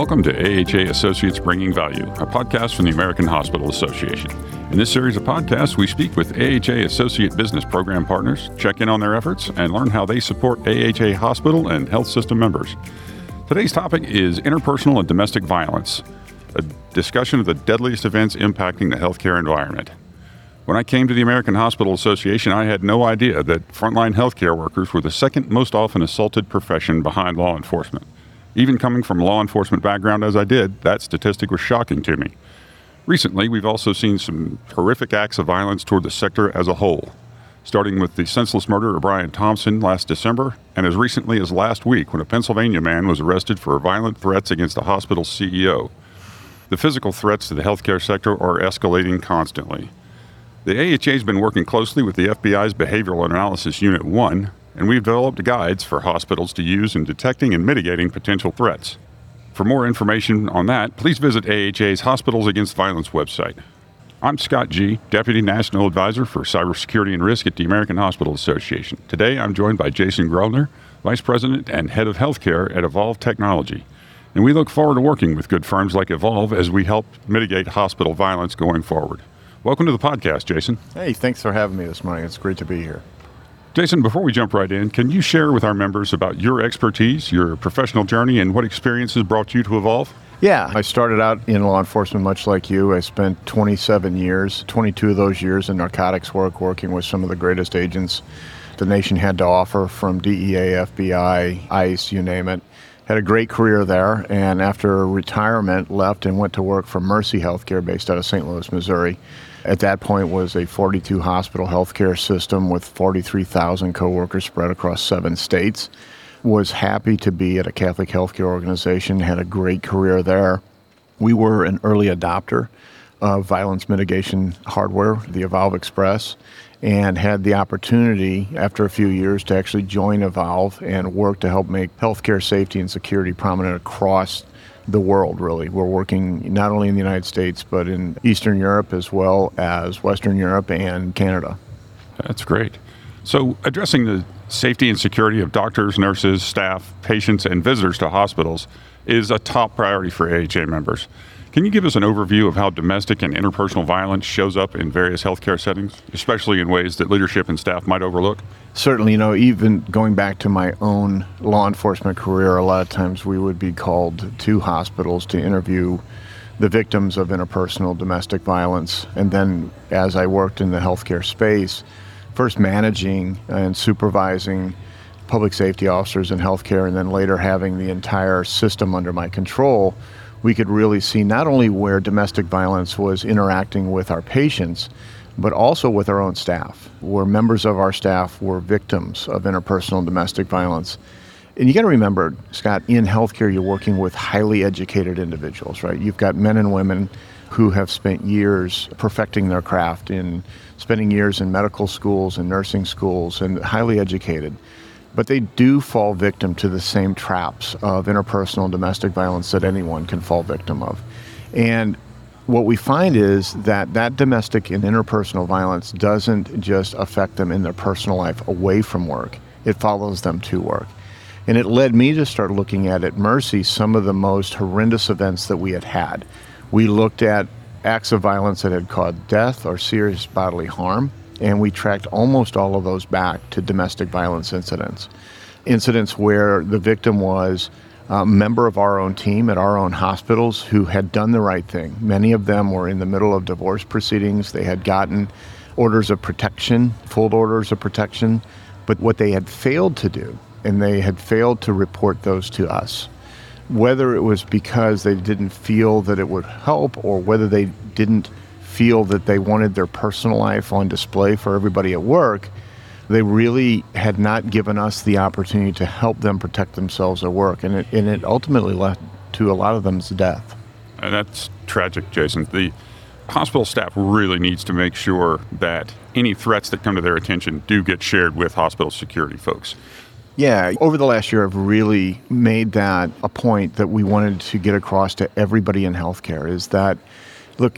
Welcome to AHA Associates Bringing Value, a podcast from the American Hospital Association. In this series of podcasts, we speak with AHA Associate Business Program partners, check in on their efforts, and learn how they support AHA hospital and health system members. Today's topic is interpersonal and domestic violence, a discussion of the deadliest events impacting the healthcare environment. When I came to the American Hospital Association, I had no idea that frontline healthcare workers were the second most often assaulted profession behind law enforcement. Even coming from a law enforcement background as I did, that statistic was shocking to me. Recently, we've also seen some horrific acts of violence toward the sector as a whole, starting with the senseless murder of Brian Thompson last December, and as recently as last week when a Pennsylvania man was arrested for violent threats against the hospital's CEO. The physical threats to the healthcare sector are escalating constantly. The AHA has been working closely with the FBI's Behavioral Analysis Unit 1, and we've developed guides for hospitals to use in detecting and mitigating potential threats. For more information on that, please visit AHA's Hospitals Against Violence website. I'm Scott G., Deputy National Advisor for Cybersecurity and Risk at the American Hospital Association. Today, I'm joined by Jason Grellner, Vice President and Head of Healthcare at Evolv Technology. And we look forward to working with good firms like Evolv as we help mitigate hospital violence going forward. Welcome to the podcast, Jason. Hey, thanks for having me this morning. It's great to be here. Jason, before we jump right in, can you share with our members about your expertise, your professional journey, and what experiences brought you to Evolv? Yeah, I started out in law enforcement much like you. I spent 27 years, 22 of those years in narcotics work, working with some of the greatest agents the nation had to offer, from DEA, FBI, ICE, you name it. Had a great career there, and after retirement, left and went to work for Mercy Healthcare based out of St. Louis, Missouri. At that point was a 42 hospital healthcare system with 43,000 coworkers spread across 7 states. Was happy to be at a Catholic healthcare organization, had a great career there. We were an early adopter of violence mitigation hardware, the Evolv Express, and had the opportunity after a few years to actually join Evolv and work to help make healthcare safety and security prominent across the world, really. We're working not only in the United States, but in Eastern Europe as well as Western Europe and Canada. That's great. So addressing the safety and security of doctors, nurses, staff, patients, and visitors to hospitals is a top priority for AHA members. Can you give us an overview of how domestic and interpersonal violence shows up in various healthcare settings, especially in ways that leadership and staff might overlook? Certainly, even going back to my own law enforcement career, a lot of times we would be called to hospitals to interview the victims of interpersonal domestic violence. And then as I worked in the healthcare space, first managing and supervising public safety officers in healthcare, and then later having the entire system under my control, we could really see not only where domestic violence was interacting with our patients, but also with our own staff, where members of our staff were victims of interpersonal domestic violence. And you got to remember, Scott, in healthcare, you're working with highly educated individuals, right? You've got men and women who have spent years perfecting their craft, in spending years in medical schools and nursing schools, and highly educated. But they do fall victim to the same traps of interpersonal domestic violence that anyone can fall victim of. And what we find is that domestic and interpersonal violence doesn't just affect them in their personal life away from work, it follows them to work. And it led me to start looking at Mercy, some of the most horrendous events that we had. We looked at acts of violence that had caused death or serious bodily harm, and we tracked almost all of those back to domestic violence incidents. Incidents where the victim was a member of our own team at our own hospitals who had done the right thing. Many of them were in the middle of divorce proceedings. They had gotten orders of protection, full orders of protection, but what they had failed to do, and they had failed to report those to us. Whether it was because they didn't feel that it would help, or whether they didn't feel that they wanted their personal life on display for everybody at work, they really had not given us the opportunity to help them protect themselves at work. And it ultimately led to a lot of them's death. And that's tragic, Jason. The hospital staff really needs to make sure that any threats that come to their attention do get shared with hospital security folks. Yeah, over the last year, I've really made that a point that we wanted to get across to everybody in healthcare, is that, look,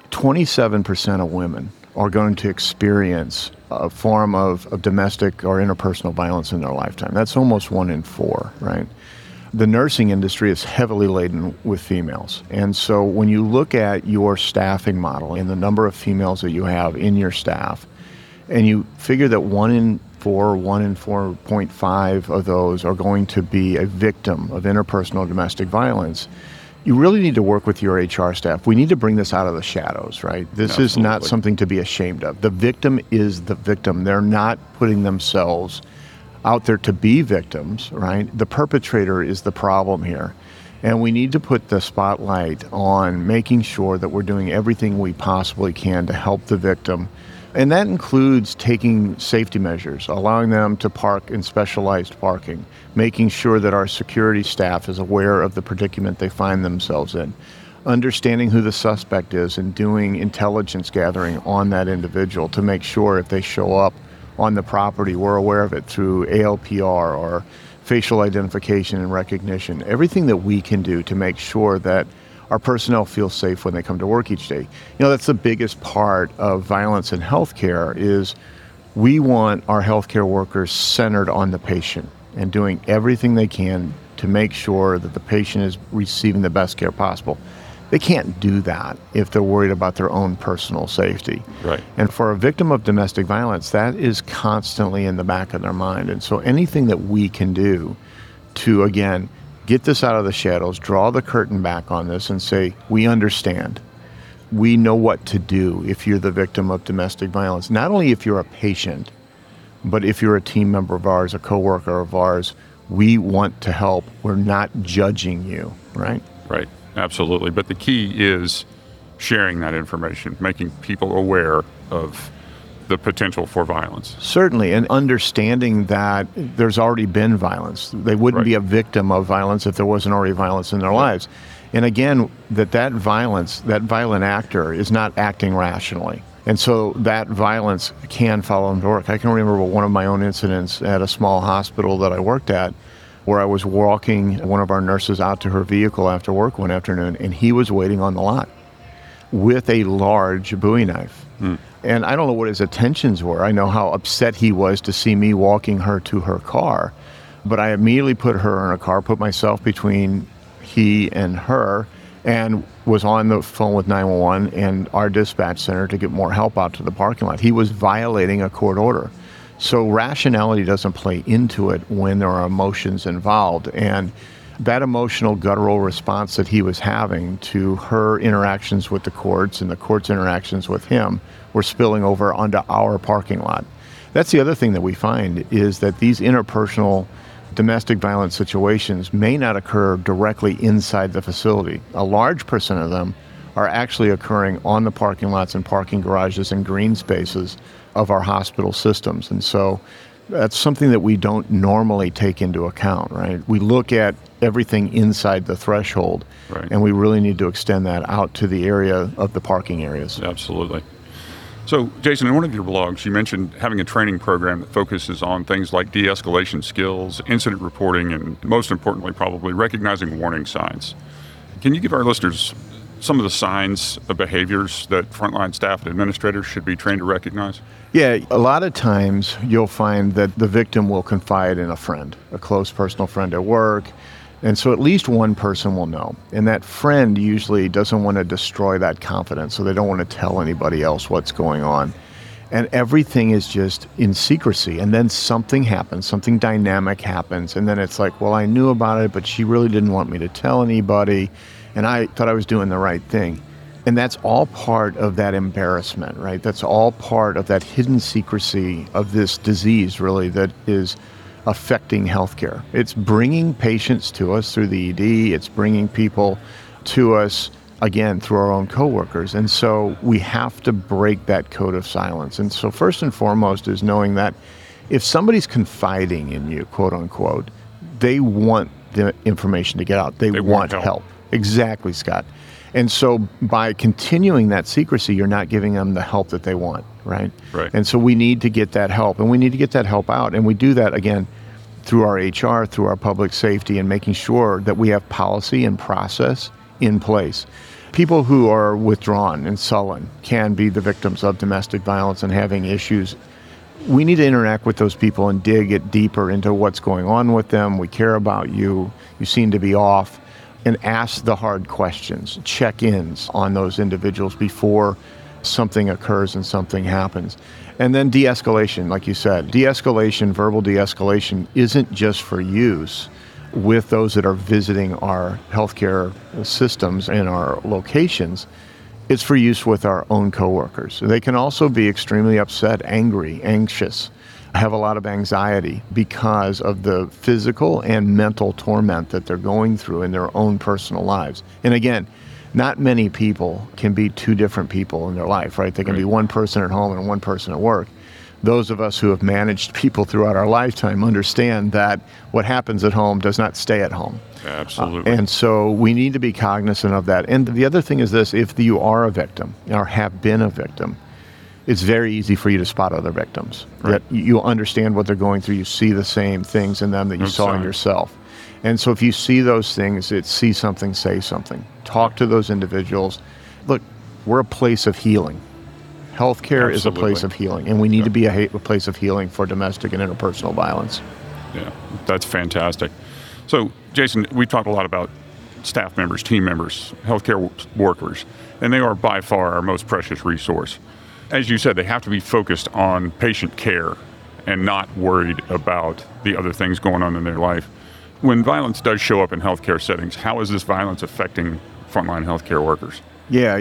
27% of women are going to experience a form of domestic or interpersonal violence in their lifetime. That's almost 1 in 4, right? the nursing industry is heavily laden with females. And so when you look at your staffing model and the number of females that you have in your staff, and you figure that 1 in 4.5 of those are going to be a victim of interpersonal domestic violence, you really need to work with your HR staff. We need to bring this out of the shadows, right? This Absolutely. is not something to be ashamed of. The victim is the victim. They're not putting themselves out there to be victims, right? The perpetrator is the problem here. And we need to put the spotlight on making sure that we're doing everything we possibly can to help the victim. And that includes taking safety measures, allowing them to park in specialized parking, making sure that our security staff is aware of the predicament they find themselves in, understanding who the suspect is and doing intelligence gathering on that individual to make sure if they show up on the property, we're aware of it through ALPR or facial identification and recognition, everything that we can do to make sure that our personnel feel safe when they come to work each day. That's the biggest part of violence in healthcare is we want our healthcare workers centered on the patient and doing everything they can to make sure that the patient is receiving the best care possible. They can't do that if they're worried about their own personal safety. Right. And for a victim of domestic violence, that is constantly in the back of their mind. And so anything that we can do to, again, get this out of the shadows, draw the curtain back on this and say, we understand. We know what to do if you're the victim of domestic violence. Not only if you're a patient, but if you're a team member of ours, a coworker of ours, we want to help. We're not judging you, right? Right. Absolutely. But the key is sharing that information, making people aware of the potential for violence. Certainly, and understanding that there's already been violence. They wouldn't be a victim of violence if there wasn't already violence in their lives. And again, that violence, that violent actor is not acting rationally. And so that violence can follow them to work. I can remember one of my own incidents at a small hospital that I worked at where I was walking one of our nurses out to her vehicle after work one afternoon, and he was waiting on the lot with a large Bowie knife. And I don't know what his intentions were. I know how upset he was to see me walking her to her car. But I immediately put her in a car, put myself between he and her, and was on the phone with 911 and our dispatch center to get more help out to the parking lot. He was violating a court order. So rationality doesn't play into it when there are emotions involved. And that emotional guttural response that he was having to her interactions with the courts and the court's interactions with him were spilling over onto our parking lot. That's the other thing that we find is that these interpersonal domestic violence situations may not occur directly inside the facility. A large percent of them are actually occurring on the parking lots and parking garages and green spaces of our hospital systems. And so that's something that we don't normally take into account, right? We look at everything inside the threshold, and we really need to extend that out to the area of the parking areas. Absolutely. So, Jason, in one of your blogs, you mentioned having a training program that focuses on things like de-escalation skills, incident reporting, and most importantly, probably recognizing warning signs. Can you give our listeners some of the signs of behaviors that frontline staff and administrators should be trained to recognize? Yeah, a lot of times you'll find that the victim will confide in a friend, a close personal friend at work. And so at least one person will know. And that friend usually doesn't want to destroy that confidence, so they don't want to tell anybody else what's going on. And everything is just in secrecy. And then something happens, something dynamic happens. And then it's like, well, I knew about it, but she really didn't want me to tell anybody. And I thought I was doing the right thing. And that's all part of that embarrassment, right? That's all part of that hidden secrecy of this disease, really, that is affecting healthcare. It's bringing patients to us through the ED. It's bringing people to us, again, through our own coworkers. And so we have to break that code of silence. And so first and foremost is knowing that if somebody's confiding in you, quote unquote, they want the information to get out. They want help. Exactly, Scott. And so by continuing that secrecy, you're not giving them the help that they want, right? Right. And so we need to get that help, and we need to get that help out. And we do that, again, through our HR, through our public safety, and making sure that we have policy and process in place. People who are withdrawn and sullen can be the victims of domestic violence and having issues we need to interact with those people and dig it deeper into what's going on with them. We care about you. You seem to be off. And ask the hard questions, check-ins on those individuals before something occurs and something happens. And then de-escalation, like you said. De-escalation, verbal de-escalation isn't just for use with those that are visiting our healthcare systems and our locations. It's for use with our own coworkers. They can also be extremely upset, angry, anxious, have a lot of anxiety because of the physical and mental torment that they're going through in their own personal lives. And again, not many people can be two different people in their life, right? They can be one person at home and one person at work. Those of us who have managed people throughout our lifetime understand that what happens at home does not stay at home. Absolutely. And so we need to be cognizant of that. And the other thing is this: if you are a victim or have been a victim, it's very easy for you to spot other victims. Right. That you understand what they're going through. You see the same things in them that you saw in yourself. And so if you see those things, it's see something, say something. Talk to those individuals. Look, we're a place of healing. Healthcare is a place of healing, and we need to be a place of healing for domestic and interpersonal violence. Yeah, that's fantastic. So, Jason, we talked a lot about staff members, team members, healthcare workers, and they are by far our most precious resource. As you said, they have to be focused on patient care and not worried about the other things going on in their life. When violence does show up in healthcare settings, how is this violence affecting frontline healthcare workers? Yeah,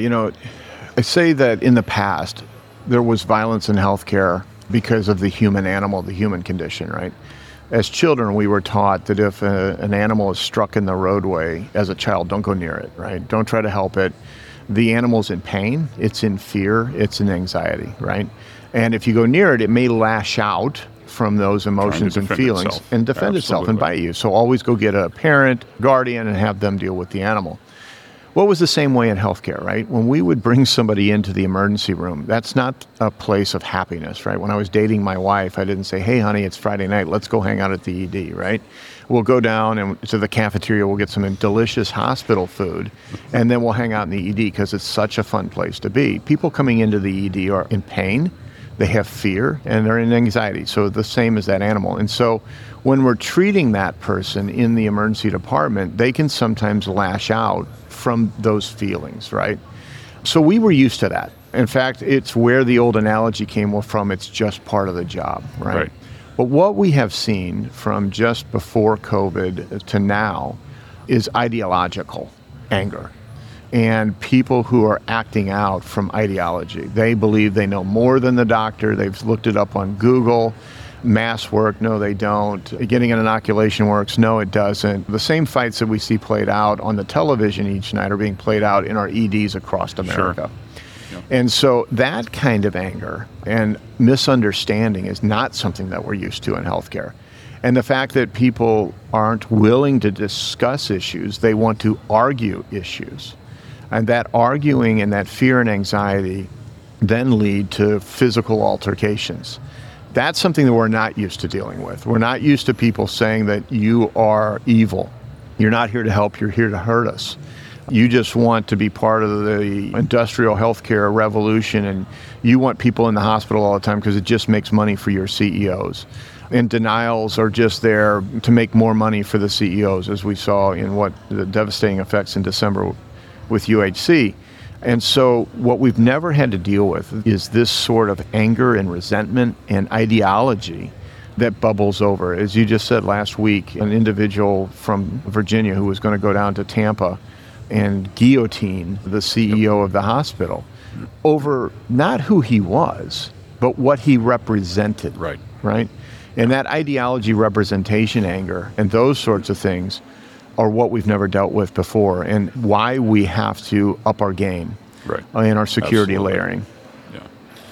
I say that in the past, there was violence in healthcare because of the human condition, right? As children, we were taught that if an animal is struck in the roadway as a child, don't go near it, right? Don't try to help it. The animal's in pain, it's in fear, it's in anxiety, right? And if you go near it, it may lash out from those emotions and feelings and defend itself and bite you. So always go get a parent, guardian, and have them deal with the animal. Well, it was the same way in healthcare, right? When we would bring somebody into the emergency room, that's not a place of happiness, right? When I was dating my wife, I didn't say, hey, honey, it's Friday night, let's go hang out at the ED, right? We'll go down and to the cafeteria, we'll get some delicious hospital food, and then we'll hang out in the ED because it's such a fun place to be. People coming into the ED are in pain, they have fear, and they're in anxiety. So the same as that animal. And so when we're treating that person in the emergency department, they can sometimes lash out from those feelings, right? So we were used to that. In fact, it's where the old analogy came from. It's just part of the job, right? But what we have seen from just before COVID to now is ideological anger. And people who are acting out from ideology. They believe they know more than the doctor. They've looked it up on Google. Masks work, no they don't. Getting an inoculation works, no it doesn't. The same fights that we see played out on the television each night are being played out in our EDs across America. Sure. Yep. And so that kind of anger and misunderstanding is not something that we're used to in healthcare. And the fact that people aren't willing to discuss issues, they want to argue issues. And that arguing and that fear and anxiety then lead to physical altercations. That's something that we're not used to dealing with. We're not used to people saying that you are evil. You're not here to help, you're here to hurt us. You just want to be part of the industrial healthcare revolution, and you want people in the hospital all the time because it just makes money for your CEOs. And denials are just there to make more money for the CEOs, as we saw in what the devastating effects in December with UHC. And so what we've never had to deal with is this sort of anger and resentment and ideology that bubbles over. As you just said last week, an individual from Virginia who was going to go down to Tampa and guillotine the CEO of the hospital over not who he was, but what he represented. Right? And that ideology, representation, anger, and those sorts of things are what we've never dealt with before, and why we have to up our game in our security layering. Yeah.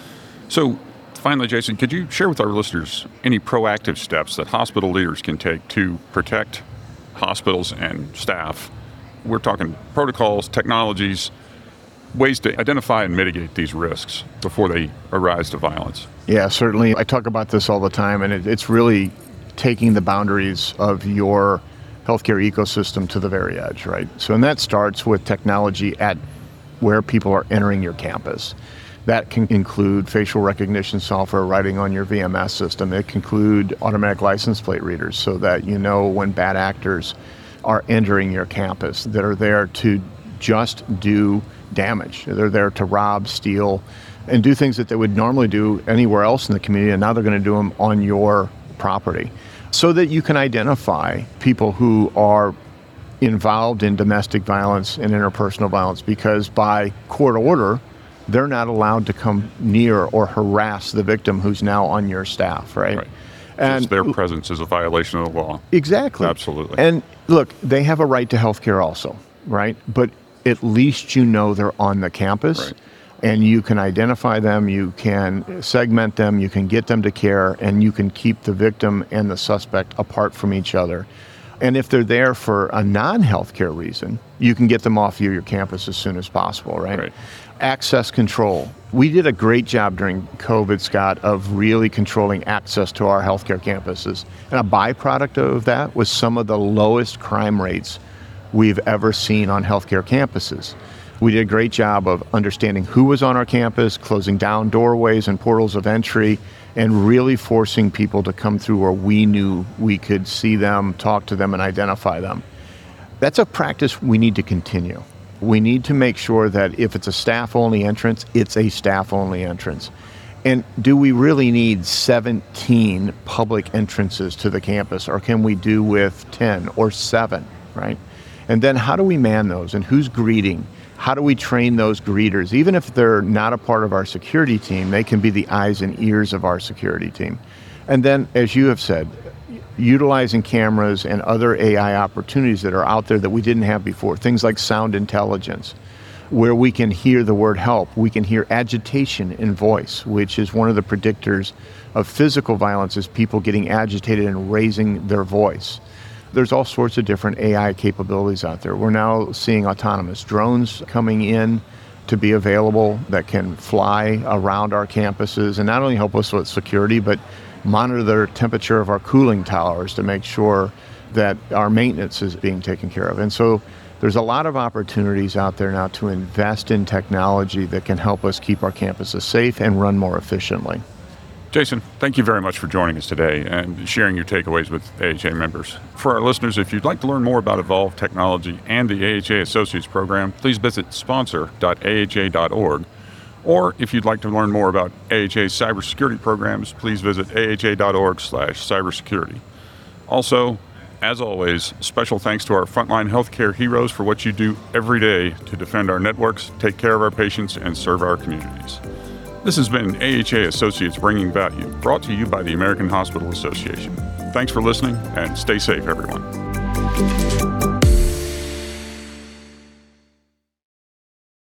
So finally, Jason, could you share with our listeners any proactive steps that hospital leaders can take to protect hospitals and staff? We're talking protocols, technologies, ways to identify and mitigate these risks before they arise to violence. Yeah, certainly. I talk about this all the time, and it's really taking the boundaries of your healthcare ecosystem to the very edge, right? So, and that starts with technology at where people are entering your campus. That can include facial recognition software writing on your VMS system. It can include automatic license plate readers so that you know when bad actors are entering your campus that are there to just do damage. They're there to rob, steal, and do things that they would normally do anywhere else in the community, and now they're going to do them on your property. So that you can identify people who are involved in domestic violence and interpersonal violence, because by court order, they're not allowed to come near or harass the victim who's now on your staff, right? And just their presence is a violation of the law. Exactly. Absolutely. And look, they have a right to health care also, right? But at least you know they're on the campus. Right. And you can identify them, you can segment them, you can get them to care, and you can keep the victim and the suspect apart from each other. And if they're there for a non-healthcare reason, you can get them off your campus as soon as possible, right? Access control. We did a great job during COVID, Scott, of really controlling access to our healthcare campuses. And a byproduct of that was some of the lowest crime rates we've ever seen on healthcare campuses. We did a great job of understanding who was on our campus, closing down doorways and portals of entry, and really forcing people to come through where we knew we could see them, talk to them, and identify them. That's a practice we need to continue. We need to make sure that if it's a staff-only entrance, it's a staff-only entrance. And do we really need 17 public entrances to the campus, or can we do with 10 or 7, right? And then how do we man those, and who's greeting? How do we train those greeters? Even if they're not a part of our security team, they can be the eyes and ears of our security team. And then, as you have said, utilizing cameras and other AI opportunities that are out there that we didn't have before, things like sound intelligence, where we can hear the word help. We can hear agitation in voice, which is one of the predictors of physical violence, is people getting agitated and raising their voice. There's all sorts of different AI capabilities out there. We're now seeing autonomous drones coming in to be available that can fly around our campuses and not only help us with security, but monitor the temperature of our cooling towers to make sure that our maintenance is being taken care of. And so there's a lot of opportunities out there now to invest in technology that can help us keep our campuses safe and run more efficiently. Jason, thank you very much for joining us today and sharing your takeaways with AHA members. For our listeners, if you'd like to learn more about Evolv Technology and the AHA Associates Program, please visit sponsor.aha.org. Or if you'd like to learn more about AHA's cybersecurity programs, please visit aha.org/cybersecurity. Also, as always, special thanks to our frontline healthcare heroes for what you do every day to defend our networks, take care of our patients, and serve our communities. This has been AHA Associates Bringing Value, brought to you by the American Hospital Association. Thanks for listening, and stay safe, everyone.